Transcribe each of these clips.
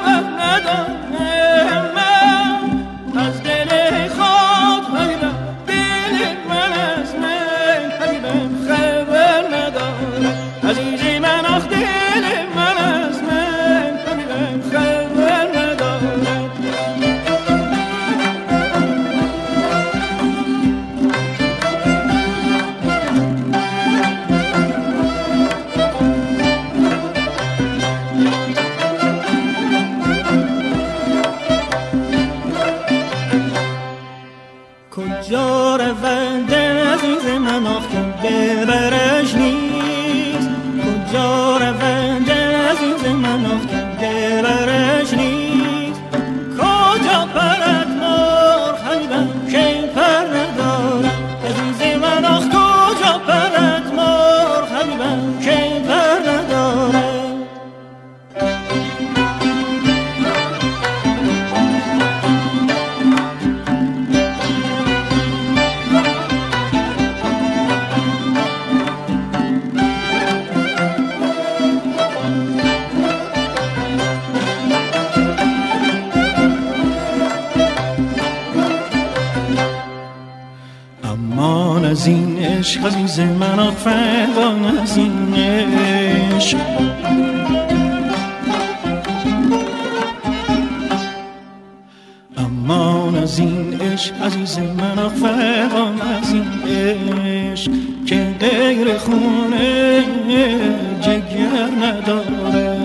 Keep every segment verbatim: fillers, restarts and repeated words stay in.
کجا رود عزیز من آخه ببرش نیست، کجا رود عزیز من آخه ببرش نیست، کجا پرد مرغ حبیبم که پر ندارد، عزیز من آخ کجا پرد مرغ حبیبم که پر ندارد. امان از این عشق عزیز من آخ فغان از این عشق، امان از این عشق عزیز من آخ فغان از این عشق که غیر خون جگر نداره،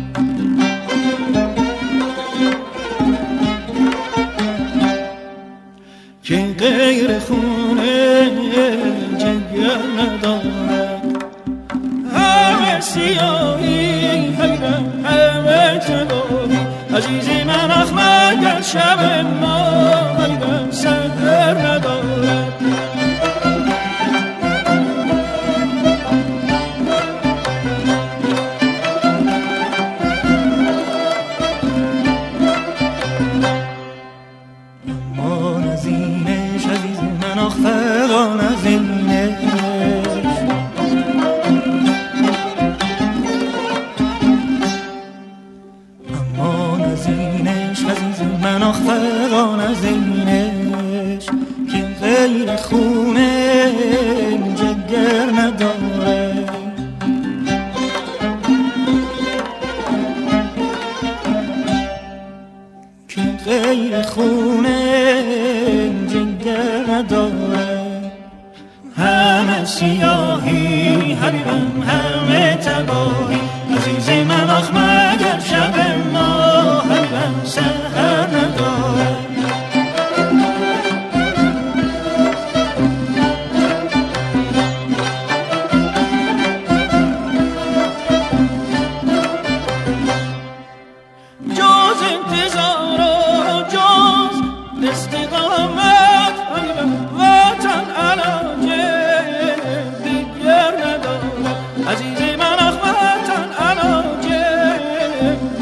که غیر خون جگر ندارد. همه سیاهی حبیبم همه تباهی، عزیزی من آخ مگر شب ما حبیبم سحر ندارد. امان از این عشق عزیز من آخ فغان از این عشق، امان از این عشق عزیز من آخ فغان از این عشق که غیر خون جگر نداره، که غیر خون جگر نداره. همه سیاهی حبیبم همه تباهی، عزیز من آخ مگر شب ما حبیبم سحر نداره. جز انتظار و جز استقامت حبیبم وطن علاجه دیگر ندارد، عزیز من آخ وطن علاجه